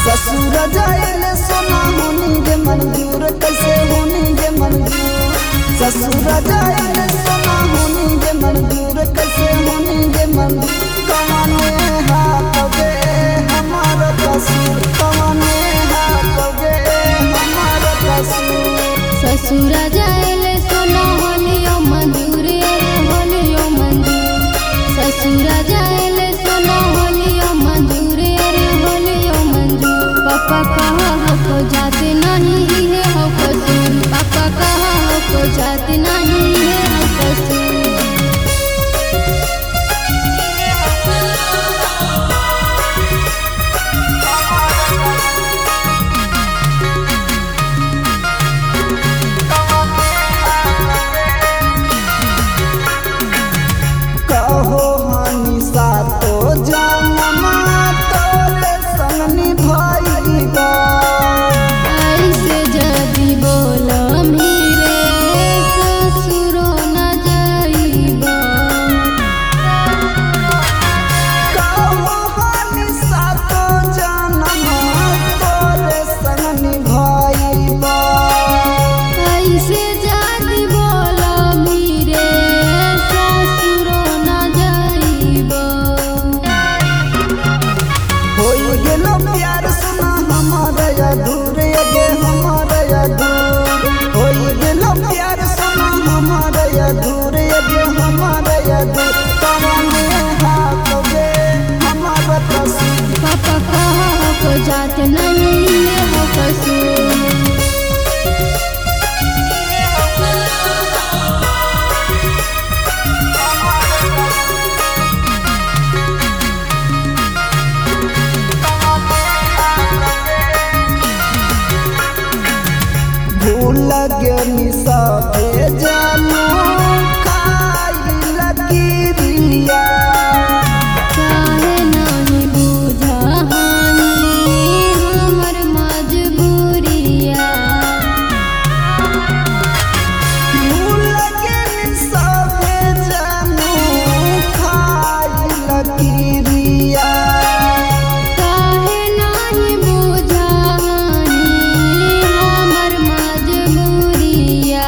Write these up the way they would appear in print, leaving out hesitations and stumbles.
ससुर जाइले सोना होनी गे मंजूर कैसे होनी गे मंजूर ससुर जाइले सोना होनी गे मंजूर कैसे होनी गे मंजूर कमाने हाथ गे हमारा कसूर कमाने हाथ गे हमारा कसूर ससुर जाइले सोना होलियो मंजूर अरे होलियो मंजूर ससुर जाइले सोना होलियो मंजूर अरे होलियो मंजूर पापा कहा हो जाते नहीं है हो कसूर पापा कहा हो जाते नहीं है हो कसूर कहो हानि सातो जनमा तोरे संग निभाइबा ऐसे जदी बोलम हीरे ससुरो न जाइबा कहो हानि सातो जनमा तोरे संग निभाइबा ऐसे जदी बोलम हीरे ससुरो न जाइबा होई गेलो प्यार सुना हमारा अधूरे गे हमारा अधूर होई गेलो प्यार सुना हमारा अधूरे गे हमारा अधूर कमाने हाथ गे हमारा कसूर पापा कहा हो जाते नहीं है हो कसूर भूल गेनी सबे जानू खाई लकीरिया काहे नहीं बुझा हानि हमर मजबूरिया भूल गेनी सबे जानू खाई लकीरिया काहे नहीं बुझा हानि हमर मजबूरिया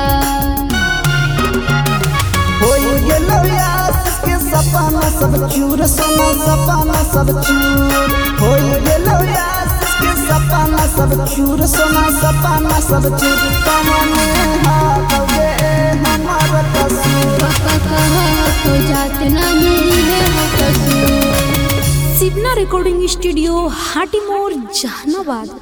होई गेलो आस के सपना सब चूर सोना सपना सब चूर होई गेलो आस के सपना सब चूर सोना सपना सब चूर कमाने हाथ गे हमारा कसूर पापा कहा हो जाते नहीं है हो कसूर शिवना रेकॉर्डिंग स्टूडियो हाटीमोर जहानाबाद।